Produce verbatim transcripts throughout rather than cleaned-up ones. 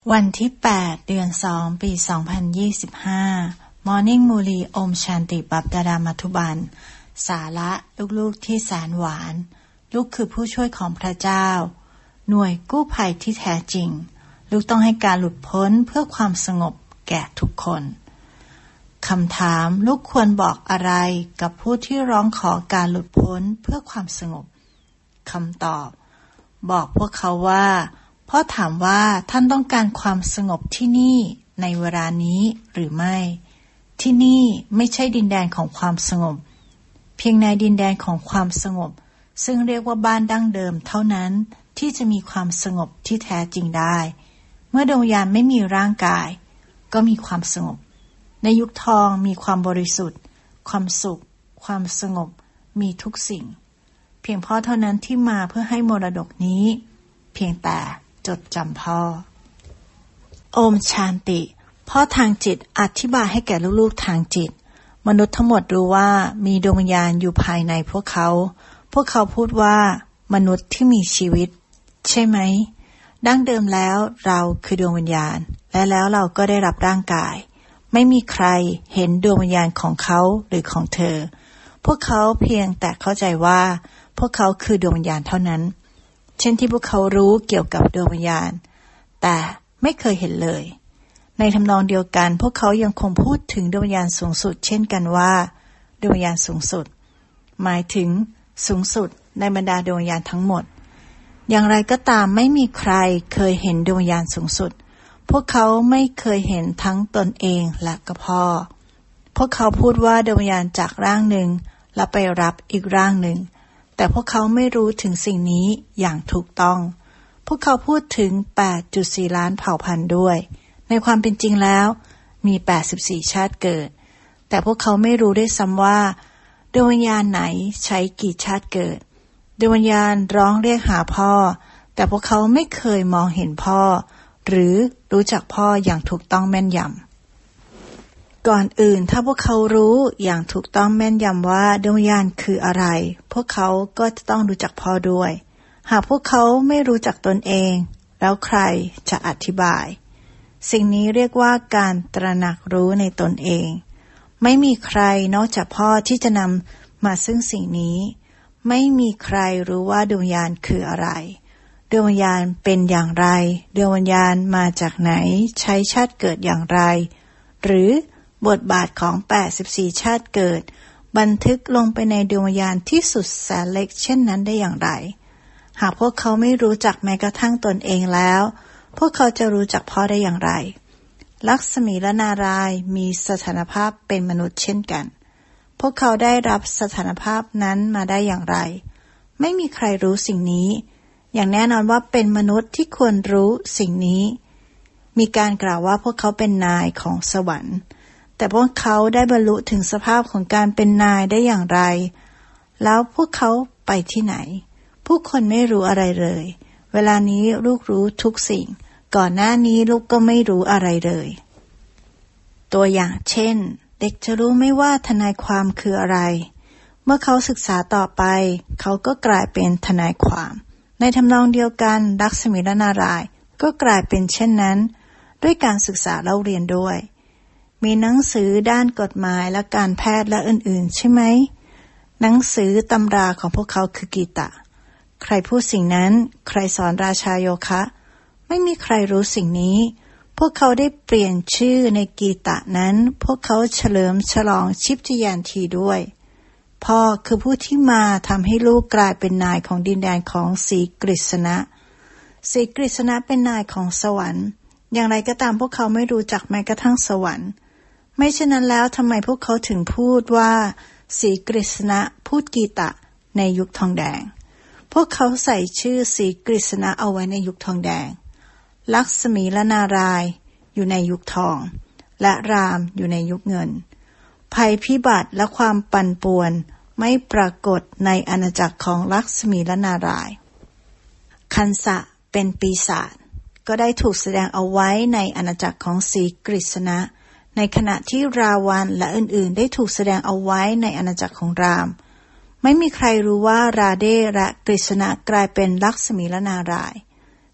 วันที่แปดเดือนสองปีสองพันยี่สิบห้า Morning Muri โอมชันติบัพดาดามัทุบันสาระลูกๆที่แสนหวานลูกคือผู้ช่วยของพระเจ้าหน่วยกู้ภัยที่แท้จริงลูกต้องให้การหลุดพ้นเพื่อความสงบแก่ทุกคนคำถามลูกควรบอกอะไรกับผู้ที่ร้องขอการหลุดพ้นเพื่อความสงบคำตอบบอกพวกเขาว่าพ่อถามว่าท่านต้องการความสงบที่นี่ในเวลานี้หรือไม่ที่นี่ไม่ใช่ดินแดนของความสงบเพียงในดินแดนของความสงบซึ่งเรียกว่าบ้านดั้งเดิมเท่านั้นที่จะมีความสงบที่แท้จริงได้เมื่อดวงวิญญาณไม่มีร่างกายก็มีความสงบในยุคทองมีความบริสุทธิ์ความสุขความสงบมีทุกสิ่งเพียงพ่อเท่านั้นที่มาเพื่อให้มรดกนี้เพียงแต่จดจำพ่อโอมชานติพ่อทางจิตอธิบายให้แก่ลูกๆทางจิตมนุษย์ทั้งหมดรู้ว่ามีดวงวิญญาณอยู่ภายในพวกเขาพวกเขาพูดว่ามนุษย์ที่มีชีวิตใช่ไหมดั้งเดิมแล้วเราคือดวงวิญญาณและแล้วเราก็ได้รับร่างกายไม่มีใครเห็นดวงวิญญาณของเขาหรือของเธอพวกเขาเพียงแต่เข้าใจว่าพวกเขาคือดวงวิญญาณเท่านั้นเช่นที่พวกเขารู้เกี่ยวกับดวงวิญญาณแต่ไม่เคยเห็นเลยในทำนองเดียวกันพวกเขายังคงพูดถึงดวงวิญญาณสูงสุดเช่นกันว่าดวงวิญญาณสูงสุดหมายถึงสูงสุดในบรรดาดวงวิญญาณทั้งหมดอย่างไรก็ตามไม่มีใครเคยเห็นดวงวิญญาณสูงสุดพวกเขาไม่เคยเห็นทั้งตนเองและก็พ่อพวกเขาพูดว่าดวงวิญญาณจากร่างหนึ่งแล้วไปรับอีกร่างหนึ่งแต่พวกเขาไม่รู้ถึงสิ่งนี้อย่างถูกต้องพวกเขาพูดถึง แปดจุดสี่ ล้านเผ่าพันธุ์ด้วยในความเป็นจริงแล้วมีแปดสิบสี่ชาติเกิดแต่พวกเขาไม่รู้ด้วยซ้ำว่าดวงวิญญาณไหนใช้กี่ชาติเกิดดวงวิญญาณร้องเรียกหาพ่อแต่พวกเขาไม่เคยมองเห็นพ่อหรือรู้จักพ่ออย่างถูกต้องแม่นยำก่อนอื่นถ้าพวกเขารู้อย่างถูกต้องแม่นยำว่าดวงวิญญาณคืออะไรพวกเขาก็จะต้องรู้จักพ่อด้วยหากพวกเขาไม่รู้จักตนเองแล้วใครจะอธิบายสิ่งนี้เรียกว่าการตระหนักรู้ในตนเองไม่มีใครนอกจากพ่อที่จะนำมาซึ่งสิ่งนี้ไม่มีใครรู้ว่าดวงวิญญาณคืออะไรดวงวิญญาณเป็นอย่างไรดวงวิญญาณมาจากไหนใช้ชาติเกิดอย่างไรหรือบทบาทของแปดสิบสี่ชาติเกิดบันทึกลงไปในดวงวิญญาณที่สุดแสนเล็กเช่นนั้นได้อย่างไรหากพวกเขาไม่รู้จักแม้กระทั่งตนเองแล้วพวกเขาจะรู้จักพ่อได้อย่างไรลักษมีและนารายณ์มีสถานภาพเป็นมนุษย์เช่นกันพวกเขาได้รับสถานภาพนั้นมาได้อย่างไรไม่มีใครรู้สิ่งนี้อย่างแน่นอนว่าเป็นมนุษย์ที่ควรรู้สิ่งนี้มีการกล่าวว่าพวกเขาเป็นนายของสวรรค์แต่พวกเขาได้บรรลุถึงสภาพของการเป็นนายได้อย่างไรแล้วพวกเขาไปที่ไหนผู้คนไม่รู้อะไรเลยเวลานี้ลูกรู้ทุกสิ่งก่อนหน้านี้ลูกก็ไม่รู้อะไรเลยตัวอย่างเช่นเด็กจะรู้ไม่ว่าทนายความคืออะไรเมื่อเขาศึกษาต่อไปเขาก็กลายเป็นทนายความในทำนองเดียวกันลักษมีและนารายณ์ก็กลายเป็นเช่นนั้นด้วยการศึกษาเล่าเรียนด้วยมีหนังสือด้านกฎหมายและการแพทย์และอื่นๆใช่ไหมหนังสือตำราของพวกเขาคือกีตะใครพูดสิ่งนั้นใครสอนราชาโยคะไม่มีใครรู้สิ่งนี้พวกเขาได้เปลี่ยนชื่อในกีตะนั้นพวกเขาเฉลิมฉลองชิปจยานทีด้วยพ่อคือผู้ที่มาทำให้ลูกกลายเป็นนายของดินแดนของศรีกฤษณะศรีกฤษณะเป็นนายของสวรรค์อย่างไรก็ตามพวกเขาไม่รู้จักแม้กระทั่งสวรรค์ไม่เช่นนั้นแล้วทำไมพวกเขาถึงพูดว่าศรีกฤษณะพูดกีตะในยุคทองแดงพวกเขาใส่ชื่อศรีกฤษณะเอาไว้ในยุคทองแดงลักษมีและนารายณ์อยู่ในยุคทองและรามอยู่ในยุคเงินภัยพิบัติและความปั่นป่วนไม่ปรากฏในอาณาจักรของลักษมีและนารายณ์คันสะเป็นปีศาจก็ได้ถูกแสดงเอาไว้ในอาณาจักรของศรีกฤษณะในขณะที่ราวันและอื่นๆได้ถูกแสดงเอาไว้ในอาณาจักรของรามไม่มีใครรู้ว่าราเดและกฤษณะกลายเป็นลักษมีและนารายณ์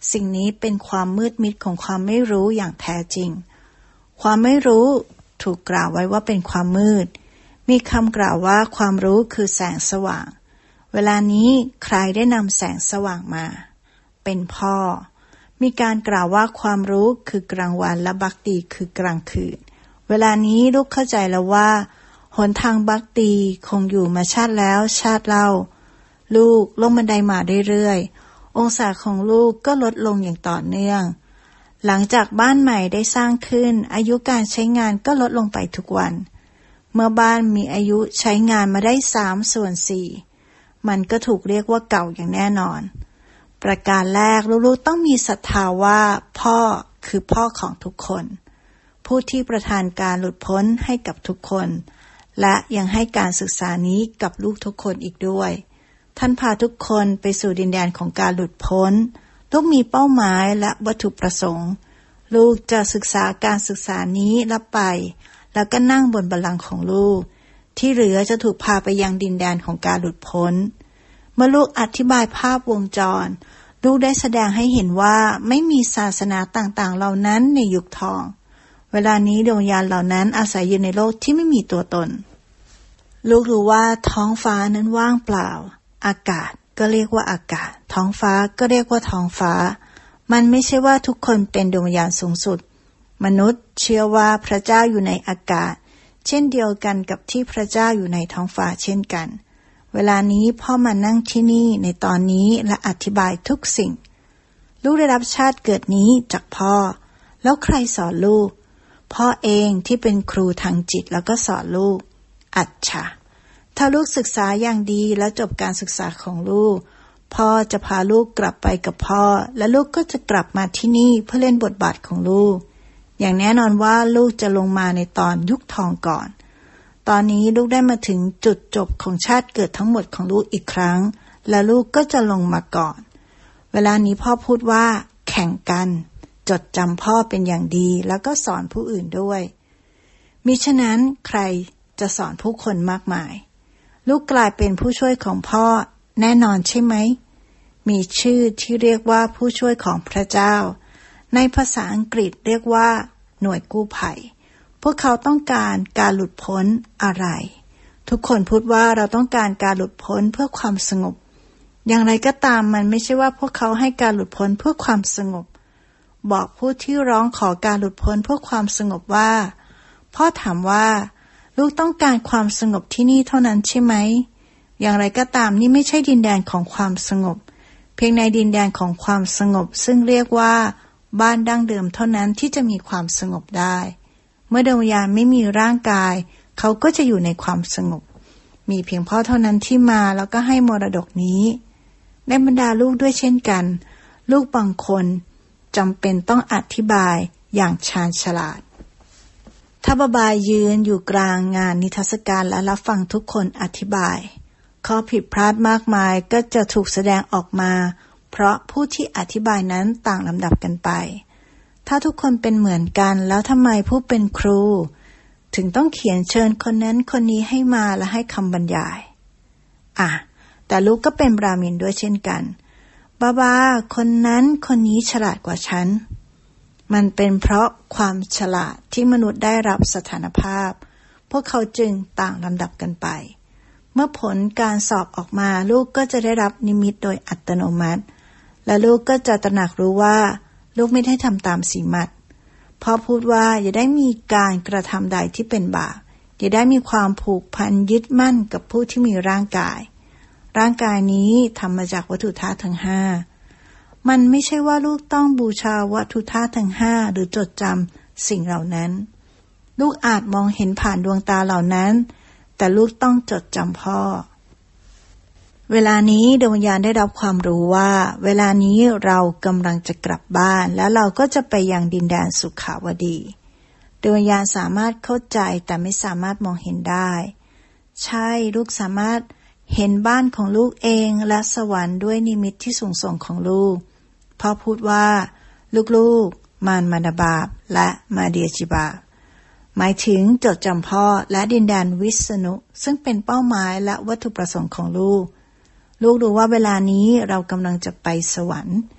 สิ่งนี้เป็นความมืดมิดของความไม่รู้อย่างแท้จริงความไม่รู้ถูกกล่าวไว้ว่าเป็นความมืดมีคำกล่าวว่าความรู้คือแสงสว่างเวลานี้ใครได้นำแสงสว่างมาเป็นพ่อมีการกล่าวว่าความรู้คือกลางวันและบักตีคือกลางคืนเวลานี้ลูกเข้าใจแล้วว่าหนทางบักตีคงอยู่มาชาติแล้วชาติเล่าลูกลงบันไดมาเรื่อยๆองศาของลูกก็ลดลงอย่างต่อเนื่องหลังจากบ้านใหม่ได้สร้างขึ้นอายุการใช้งานก็ลดลงไปทุกวันเมื่อบ้านมีอายุใช้งานมาได้สามส่วนสี่มันก็ถูกเรียกว่าเก่าอย่างแน่นอนประการแรกลูกๆต้องมีศรัทธาว่าพ่อคือพ่อของทุกคนผู้ที่ประทานการหลุดพ้นให้กับทุกคนและยังให้การศึกษานี้กับลูกทุกคนอีกด้วยท่านพาทุกคนไปสู่ดินแดนของการหลุดพ้นลูกมีเป้าหมายและวัตถุประสงค์ลูกจะศึกษาการศึกษานี้และไปแล้วก็นั่งบนบัลลังก์ของลูกที่เหลือจะถูกพาไปยังดินแดนของการหลุดพ้นเมื่อลูกอธิบายภาพวงจรลูกได้แสดงให้เห็นว่าไม่มีศาสนาต่างๆเหล่านั้นในยุคทองเวลานี้ดวงวิญญาณเหล่านั้นอาศัยอยู่ในโลกที่ไม่มีตัวตนลูกรู้ว่าท้องฟ้านั้นว่างเปล่าอากาศก็เรียกว่าอากาศท้องฟ้าก็เรียกว่าท้องฟ้ามันไม่ใช่ว่าทุกคนเป็นดวงวิญญาณสูงสุดมนุษย์เชื่อว่าพระเจ้าอยู่ในอากาศเช่นเดียวกันกับที่พระเจ้าอยู่ในท้องฟ้าเช่นกันเวลานี้พ่อมานั่งที่นี่ในตอนนี้และอธิบายทุกสิ่งลูกได้รับชาติเกิดนี้จากพ่อแล้วใครสอนลูกพ่อเองที่เป็นครูทางจิตแล้วก็สอนลูกอัจฉะถ้าลูกศึกษาอย่างดีและจบการศึกษาของลูกพ่อจะพาลูกกลับไปกับพ่อและลูกก็จะกลับมาที่นี่เพื่อเล่นบทบาทของลูกอย่างแน่นอนว่าลูกจะลงมาในตอนยุคทองก่อนตอนนี้ลูกได้มาถึงจุดจบของชาติเกิดทั้งหมดของลูกอีกครั้งและลูกก็จะลงมาก่อนเวลานี้พ่อพูดว่าแข่งกันจดจำพ่อเป็นอย่างดีแล้วก็สอนผู้อื่นด้วยมิฉะนั้นใครจะสอนผู้คนมากมายลูกกลายเป็นผู้ช่วยของพ่อแน่นอนใช่ไหมมีชื่อที่เรียกว่าผู้ช่วยของพระเจ้าในภาษาอังกฤษเรียกว่าหน่วยกู้ภัยพวกเขาต้องการการหลุดพ้นอะไรทุกคนพูดว่าเราต้องการการหลุดพ้นเพื่อความสงบอย่างไรก็ตามมันไม่ใช่ว่าพวกเขาให้การหลุดพ้นเพื่อความสงบบอกผู้ที่ร้องขอการหลุดพ้นเพื่อความสงบว่าพ่อถามว่าลูกต้องการความสงบที่นี่เท่านั้นใช่ไหมอย่างไรก็ตามนี่ไม่ใช่ดินแดนของความสงบเพียงในดินแดนของความสงบซึ่งเรียกว่าบ้านดั้งเดิมเท่านั้นที่จะมีความสงบได้เมื่อดวงวิญญาณไม่มีร่างกายเขาก็จะอยู่ในความสงบมีเพียงพ่อเท่านั้นที่มาแล้วก็ให้มรดกนี้ในบรรดาลูกด้วยเช่นกันลูกบางคนจำเป็นต้องอธิบายอย่างชาญฉลาดถ้าบาบายยืนอยู่กลางงานนิทรรศการและรับฟังทุกคนอธิบายข้อผิดพลาดมากมายก็จะถูกแสดงออกมาเพราะผู้ที่อธิบายนั้นต่างลำดับกันไปถ้าทุกคนเป็นเหมือนกันแล้วทำไมผู้เป็นครูถึงต้องเขียนเชิญคนนั้นคนนี้ให้มาและให้คำบรรยายอ่ะแต่ลูกก็เป็นบราหมินด้วยเช่นกันบาบาคนนั้นคนนี้ฉลาดกว่าฉันมันเป็นเพราะความฉลาดที่มนุษย์ได้รับสถานภาพพวกเขาจึงต่างลำดับกันไปเมื่อผลการสอบออกมาลูกก็จะได้รับนิมิตโดยอัตโนมัติและลูกก็จะตระหนักรู้ว่าลูกไม่ได้ทำตามสีมัดพ่อพูดว่าอย่าได้มีการกระทำใดที่เป็นบาปอย่าได้มีความผูกพันยึดมั่นกับผู้ที่มีร่างกายร่างกายนี้ทำมาจากวัตถุธาตุทั้งห้ามันไม่ใช่ว่าลูกต้องบูชาวัตถุธาตุทั้งห้าหรือจดจำสิ่งเหล่านั้นลูกอาจมองเห็นผ่านดวงตาเหล่านั้นแต่ลูกต้องจดจำพ่อเวลานี้ดวงวิญญาณได้รับความรู้ว่าเวลานี้เรากำลังจะกลับบ้านแล้วเราก็จะไปยังดินแดนสุขาวดีดวงวิญญาณสามารถเข้าใจแต่ไม่สามารถมองเห็นได้ใช่ลูกสามารถเห็นบ้านของลูกเองและสวรรค์ด้วยนิมิตที่สูงส่งของลูกพ่อพูดว่าลูกๆมารมานาบาปและมาเดียจิบาปหมายถึงจดจำพ่อและดินแดนวิษณุซึ่งเป็นเป้าหมายและวัตถุประสงค์ของลูกลูกรู้ว่าเวลานี้เรากำลังจะไปสวรรค์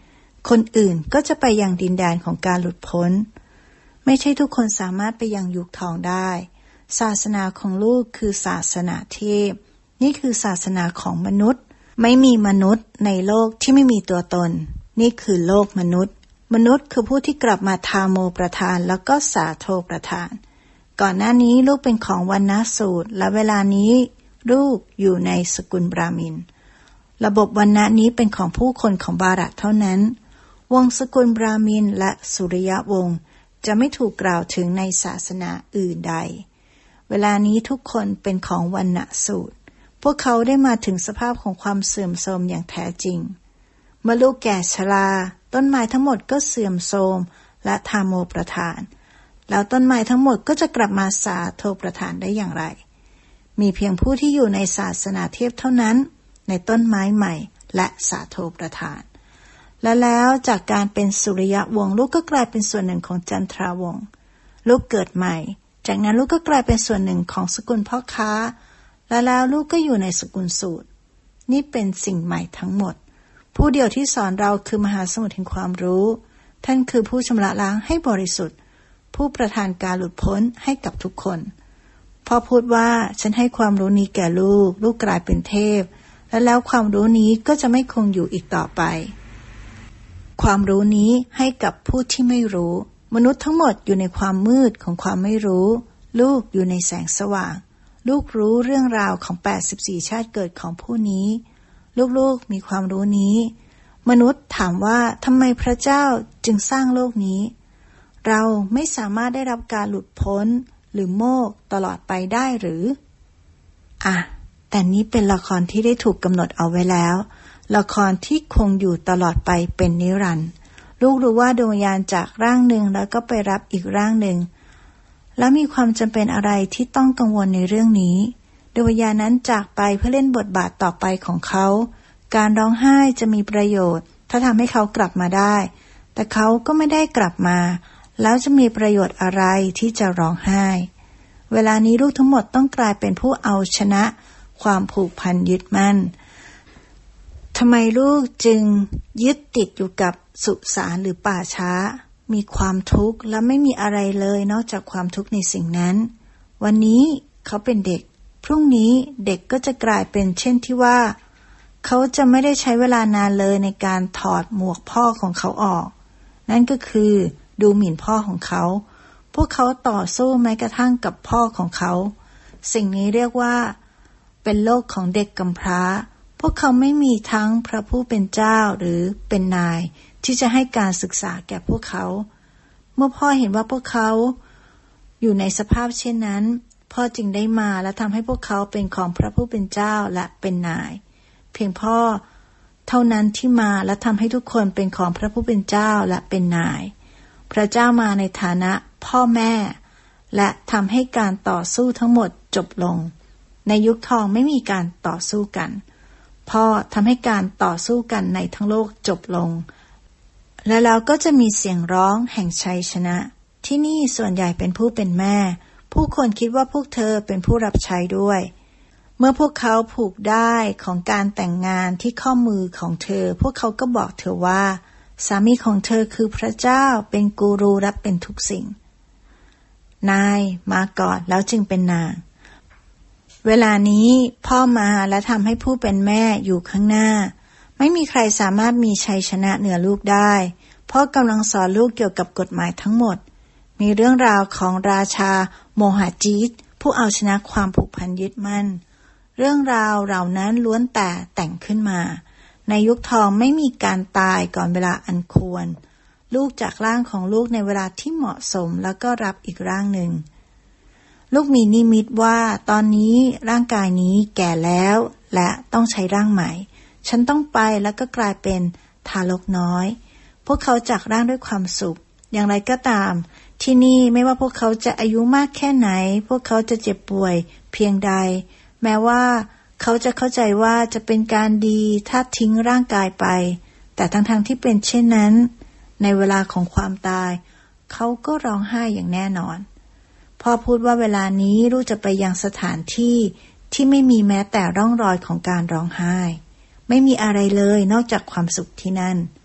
คนอื่นก็จะไปยังดินแดนของการหลุดพ้นไม่ใช่ทุกคนสามารถไปยังยุคทองได้ศาสนาของลูกคือศาสนาเทพนี่คือศาสนาของมนุษย์ไม่มีมนุษย์ในโลกที่ไม่มีตัวตนนี่คือโลกมนุษย์มนุษย์คือผู้ที่กลับมาทาโมประทานแล้วก็สาโทประทานก่อนหน้านี้ลูกเป็นของวรรณสูตรและเวลานี้ลูกอยู่ในสกุลบราหมินระบบวรรณะนี้เป็นของผู้คนของบารัตเท่านั้นวงศ์สกุลบราหมินและสุริยวงศ์จะไม่ถูกกล่าวถึงในศาสนาอื่นใดเวลานี้ทุกคนเป็นของวรรณสูตรพวกเขาได้มาถึงสภาพของความเสื่อมโทรมอย่างแท้จริงเมื่อลูกแก่ชราต้นไม้ทั้งหมดก็เสื่อมโทรมและทาโมประทานแล้วต้นไม้ทั้งหมดก็จะกลับมาสาโทประทานได้อย่างไรมีเพียงผู้ที่อยู่ในศาสนาเทพเท่านั้นในต้นไม้ใหม่และสาโทประทานและแล้วจากการเป็นสุริยวงศ์ลูกก็กลายเป็นส่วนหนึ่งของจันทราวงศ์ลูกเกิดใหม่จากนั้นลูกก็กลายเป็นส่วนหนึ่งของสกุลพ่อค้าและแล้วลูกก็อยู่ในสกุลสูตรนี่เป็นสิ่งใหม่ทั้งหมดผู้เดียวที่สอนเราคือมหาสมุทรแห่งความรู้ท่านคือผู้ชำระล้างให้บริสุทธิ์ผู้ประทานการหลุดพ้นให้กับทุกคนพ่อพูดว่าฉันให้ความรู้นี้แก่ลูกลูกกลายเป็นเทพและแล้วความรู้นี้ก็จะไม่คงอยู่อีกต่อไปความรู้นี้ให้กับผู้ที่ไม่รู้มนุษย์ทั้งหมดอยู่ในความมืดของความไม่รู้ลูกอยู่ในแสงสว่างลูกรู้เรื่องราวของแปดสิบสี่ชาติเกิดของผู้นี้ลูกๆมีความรู้นี้มนุษย์ถามว่าทำไมพระเจ้าจึงสร้างโลกนี้เราไม่สามารถได้รับการหลุดพ้นหรือโมกข์ตลอดไปได้หรืออ่ะแต่นี้เป็นละครที่ได้ถูกกำหนดเอาไว้แล้วละครที่คงอยู่ตลอดไปเป็นนิรันดร์ลูกรู้ว่าดวงวิญญาณจากร่างหนึ่งแล้วก็ไปรับอีกร่างหนึ่งแล้วมีความจำเป็นอะไรที่ต้องกังวลในเรื่องนี้ดวงวิญญาณนั้นจากไปเพื่อเล่นบทบาทต่อไปของเขาการร้องไห้จะมีประโยชน์ถ้าทำให้เขากลับมาได้แต่เขาก็ไม่ได้กลับมาแล้วจะมีประโยชน์อะไรที่จะร้องไห้เวลานี้ลูกทั้งหมดต้องกลายเป็นผู้เอาชนะความผูกพันยึดมั่นทำไมลูกจึงยึดติดอยู่กับสุสานหรือป่าช้ามีความทุกข์และไม่มีอะไรเลยนอกจากความทุกข์ในสิ่งนั้นวันนี้เขาเป็นเด็กพรุ่งนี้เด็กก็จะกลายเป็นเช่นที่ว่าเขาจะไม่ได้ใช้เวลานานเลยในการถอดหมวกพ่อของเขาออกนั่นก็คือดูหมิ่นพ่อของเขาพวกเขาต่อสู้แม้กระทั่งกับพ่อของเขาสิ่งนี้เรียกว่าเป็นโลกของเด็กกำพร้าพวกเขาไม่มีทั้งพระผู้เป็นเจ้าหรือเป็นนายที่จะให้การศึกษาแก่พวกเขาเมื่อพ่อเห็นว่าพวกเขาอยู่ในสภาพเช่นนั้นพ่อจึงได้มาและทำให้พวกเขาเป็นของพระผู้เป็นเจ้าและเป็นนายเพียงพ่อเท่านั้นที่มาและทำให้ทุกคนเป็นของพระผู้เป็นเจ้าและเป็นนายพระเจ้ามาในฐานะพ่อแม่และทำให้การต่อสู้ทั้งหมดจบลงในยุคทองไม่มีการต่อสู้กันพ่อทำให้การต่อสู้กันในทั้งโลกจบลงและแล้วก็จะมีเสียงร้องแห่งชัยชนะที่นี่ส่วนใหญ่เป็นผู้เป็นแม่ผู้คนคิดว่าพวกเธอเป็นผู้รับใช้ด้วยเมื่อพวกเขาผูกได้ของการแต่งงานที่ข้อมือของเธอพวกเขาก็บอกเธอว่าสามีของเธอคือพระเจ้าเป็นกูรูและเป็นทุกสิ่งนายมาก่อนแล้วจึงเป็นนางเวลานี้พ่อมาและทำให้ผู้เป็นแม่อยู่ข้างหน้าไม่มีใครสามารถมีชัยชนะเหนือลูกได้พ่อกำลังสอนลูกเกี่ยวกับกฎหมายทั้งหมดมีเรื่องราวของราชาโมหจีตผู้เอาชนะความผูกพันยึดมั่นเรื่องราวเหล่านั้นล้วนแต่แต่งขึ้นมาในยุคทองไม่มีการตายก่อนเวลาอันควรลูกจากร่างของลูกในเวลาที่เหมาะสมแล้วก็รับอีกร่างหนึ่งลูกมีนิมิตว่าตอนนี้ร่างกายนี้แก่แล้วและต้องใช้ร่างใหม่ฉันต้องไปแล้วก็กลายเป็นทารกน้อยพวกเขาจากร่างด้วยความสุขอย่างไรก็ตามที่นี่ไม่ว่าพวกเขาจะอายุมากแค่ไหนพวกเขาจะเจ็บป่วยเพียงใดแม้ว่าเขาจะเข้าใจว่าจะเป็นการดีถ้าทิ้งร่างกายไปแต่ทั้งๆ ท, ที่เป็นเช่นนั้นในเวลาของความตายเขาก็ร้องไห้อย่างแน่นอนพ่อพูดว่าเวลานี้ลูกจะไปยังสถานที่ที่ไม่มีแม้แต่ร่องรอยของการร้องไห้ไม่มีอะไรเลยนอกจากความสุขที่นั่น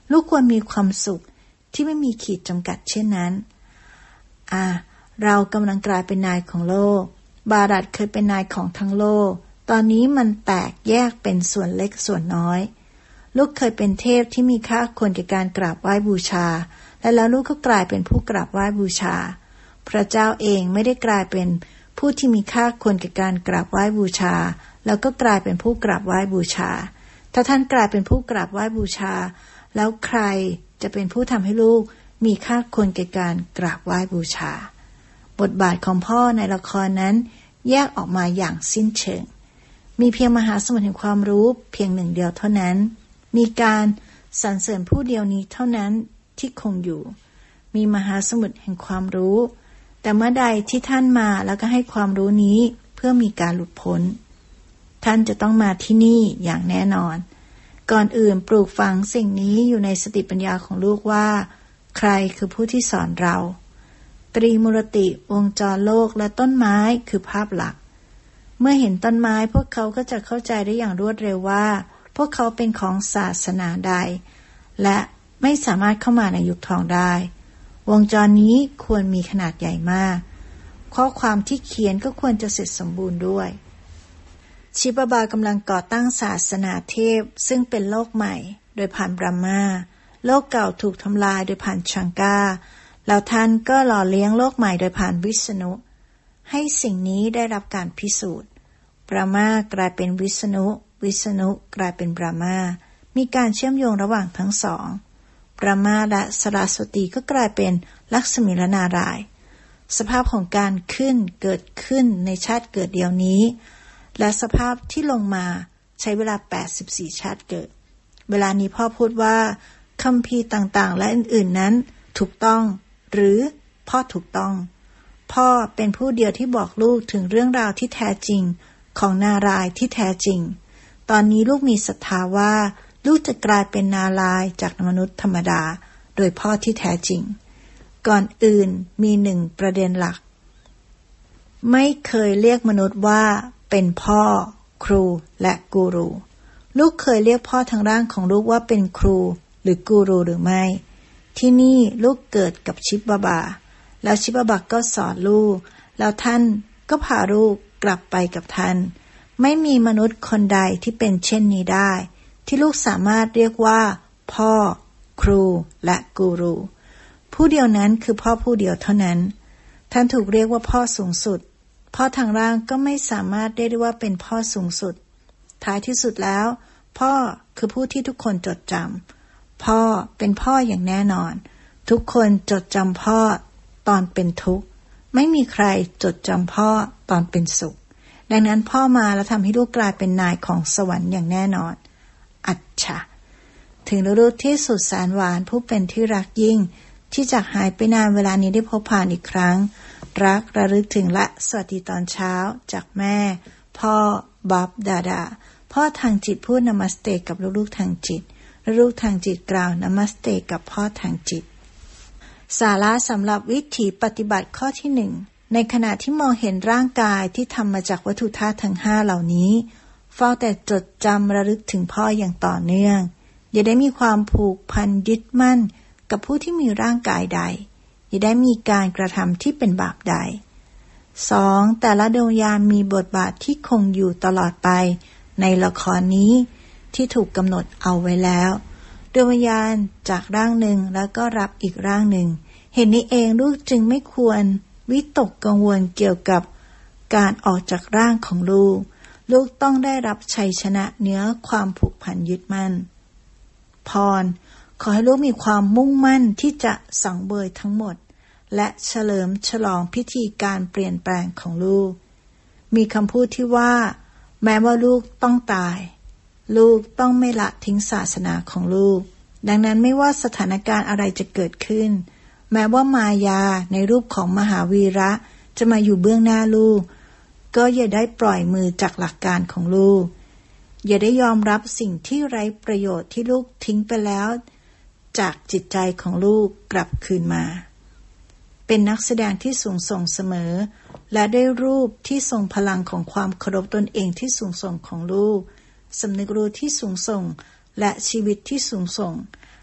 ลูกควรมีความสุขที่ไม่มีขีดจำกัดเช่นนั้นอ่าเรากำลังกลายเป็นนายของโลกบารัตเคยเป็นนายของทั้งโลกตอนนี้มันแตกแยกเป็นส่วนเล็กส่วนน้อยลูกเคยเป็นเทพที่มีค่าควรแก่การกราบไหว้บูชาและแล้วลูกก็กลายเป็นผู้กราบไหว้บูชาพระเจ้าเองไม่ได้กลายเป็นผู้ที่มีค่าควรแก่การกราบไหว้บูชาแล้วก็กลายเป็นผู้กราบไหว้บูชาถ้าท่านกลายเป็นผู้กราบไหว้บูชาแล้วใครจะเป็นผู้ทำให้ลูกมีค่าควรแก่การกราบไหว้บูชาบทบาทของพ่อในละครนั้นแยกออกมาอย่างสิ้นเชิงมีเพียงมหาสมุทรแห่งความรู้เพียงหนึ่งเดียวเท่านั้นมีการสรรเสริญผู้เดียวนี้เท่านั้นที่คงอยู่มีมหาสมุทรแห่งความรู้แต่เมื่อใดที่ท่านมาแล้วก็ให้ความรู้นี้เพื่อมีการหลุดพ้นท่านจะต้องมาที่นี่อย่างแน่นอนก่อนอื่นปลูกฝังสิ่งนี้อยู่ในสติปัญญาของลูกว่าใครคือผู้ที่สอนเราตรีมูรติวงจรโลกและต้นไม้คือภาพหลักเมื่อเห็นต้นไม้พวกเขาก็จะเข้าใจได้อย่างรวดเร็วว่าพวกเขาเป็นของศาสนาใดและไม่สามารถเข้ามาในยุคทองได้วงจรนี้ควรมีขนาดใหญ่มากข้อความที่เขียนก็ควรจะเสร็จสมบูรณ์ด้วยชิบาบากำลังก่อตั้งศาสนาเทพซึ่งเป็นโลกใหม่โดยผ่านบรามาโลกเก่าถูกทำลายโดยผ่านชังกาแล้วท่านก็หล่อเลี้ยงโลกใหม่โดยผ่านวิษณุให้สิ่งนี้ได้รับการพิสูจน์บรามากลายเป็นวิษณุวิษณุกลายเป็นบรามามีการเชื่อมโยงระหว่างทั้งสองบรามาและสรสวตีก็กลายเป็นลักษมีและนารายณ์สภาพของการขึ้นเกิดขึ้นในชาติเกิดเดียวนี้และสภาพที่ลงมาใช้เวลาแปดสิบสี่ชาติเกิดเวลานี้พ่อพูดว่าคัมภีร์ต่างๆและอื่นๆนั้นถูกต้องหรือพ่อถูกต้องพ่อเป็นผู้เดียวที่บอกลูกถึงเรื่องราวที่แท้จริงของนารายณ์ที่แท้จริงตอนนี้ลูกมีศรัทธาว่าลูกจะกลายเป็นนารายณ์จากมนุษย์ธรรมดาโดยพ่อที่แท้จริงก่อนอื่นมีหนึ่งประเด็นหลักไม่เคยเรียกมนุษย์ว่าเป็นพ่อครูและกูรูลูกเคยเรียกพ่อทางร่างของลูกว่าเป็นครูหรือกูรูหรือไม่ที่นี่ลูกเกิดกับชิบาบาแล้วชิบาบาก็สอนลูกแล้วท่านก็พาลูกกลับไปกับท่านไม่มีมนุษย์คนใดที่เป็นเช่นนี้ได้ที่ลูกสามารถเรียกว่าพ่อครูและกูรูผู้เดียวนั้นคือพ่อผู้เดียวเท่านั้นท่านถูกเรียกว่าพ่อสูงสุดพ่อทางร่างก็ไม่สามารถเรียกได้ว่าเป็นพ่อสูงสุดท้ายที่สุดแล้วพ่อคือผู้ที่ทุกคนจดจำพ่อเป็นพ่ออย่างแน่นอนทุกคนจดจำพ่อตอนเป็นทุกข์ไม่มีใครจดจำพ่อตอนเป็นสุขดังนั้นพ่อมาแล้วทำให้ลูกกลายเป็นนายของสวรรค์อย่างแน่นอนอัจฉะถึงลูกที่สุดแสนหวานผู้เป็นที่รักยิ่งที่จากหายไปนานเวลานี้ได้พบผ่านอีกครั้งรักระลึกถึงและสวัสดีตอนเช้าจากแม่พ่อบับดาดาพ่อทางจิตพูดนามัสเตกับลูกๆทางจิตและลูกทางจิตกล่าวนามัสเตกับพ่อทางจิตสาระสำหรับวิถีปฏิบัติข้อที่หนึ่งในขณะที่มองเห็นร่างกายที่ทำมาจากวัตถุธาตุทั้งห้าเหล่านี้เฝ้าแต่จดจำระลึกถึงพ่ออย่างต่อเนื่องอย่าได้มีความผูกพันยึดมั่นกับผู้ที่มีร่างกายใดอย่าได้มีการกระทำที่เป็นบาปใด สอง. แต่ละดวงวิญญาณมีบทบาทที่คงอยู่ตลอดไปในละครนี้ที่ถูกกำหนดเอาไว้แล้วดวงวิญญาณจากร่างหนึ่งแล้วก็รับอีกร่างหนึ่งเห็นนี้เองลูกจึงไม่ควรวิตกกังวลเกี่ยวกับการออกจากร่างของลูกลูกต้องได้รับชัยชนะเหนือความผูกพันยึดมั่นพรขอให้ลูกมีความมุ่งมั่นที่จะสังเวยทั้งหมดและเฉลิมฉลองพิธีการเปลี่ยนแปลงของลูกมีคำพูดที่ว่าแม้ว่าลูกต้องตายลูกต้องไม่ละทิ้งศาสนาของลูกดังนั้นไม่ว่าสถานการณ์อะไรจะเกิดขึ้นแม้ว่ามายาในรูปของมหาวีระจะมาอยู่เบื้องหน้าลูกก็อย่าได้ปล่อยมือจากหลักการของลูกอย่าได้ยอมรับสิ่งที่ไร้ประโยชน์ที่ลูกทิ้งไปแล้วจากจิตใจของลูกกลับคืนมาเป็นนักแสดงที่สูงส่งเสมอและได้รูปที่ทรงพลังของความเคารพตนเองที่สูงส่งของลูกสำนึกรู้ที่สูงส่งและชีวิตที่สูงส่ง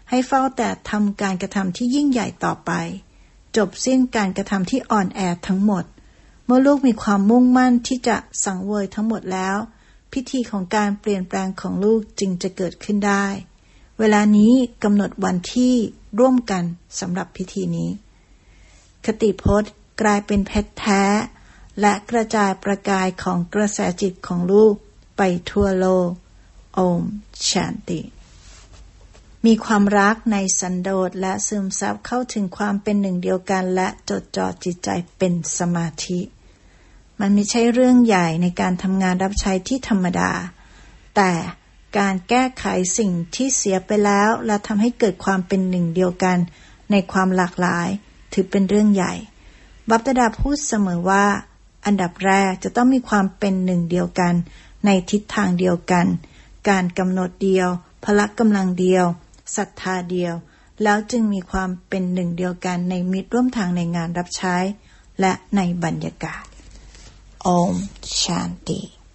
ให้เฝ้าแต่ทำการกระทำที่ยิ่งใหญ่ต่อไปจบสิ้นการกระทำที่อ่อนแอทั้งหมดเมื่อลูกมีความมุ่งมั่นที่จะสังเวยทั้งหมดแล้วพิธีของการเปลี่ยนแปลงของลูกจึงจะเกิดขึ้นได้เวลานี้กำหนดวันที่ร่วมกันสำหรับพิธีนี้คติพจน์กลายเป็นเพชรแท้และกระจายประกายของกระแสจิตของลูกไปทั่วโลกโอมชันติมีความรักในสันโดษและซึมซับเข้าถึงความเป็นหนึ่งเดียวกันและจดจ่อจิตใจเป็นสมาธิมันไม่ใช่เรื่องใหญ่ในการทำงานรับใช้ที่ธรรมดาแต่การแก้ไขสิ่งที่เสียไปแล้วและทำให้เกิดความเป็นหนึ่งเดียวกันในความหลากหลายถือเป็นเรื่องใหญ่บัพติดาพูดเสมอว่าอันดับแรกจะต้องมีความเป็นหนึ่งเดียวกันในทิศทางเดียวกันการกำหนดเดียวพละกำลังเดียวศรัทธาเดียวแล้วจึงมีความเป็นหนึ่งเดียวกันในมิตรร่วมทางในงานรับใช้และในบรรยากาศโอมชันติ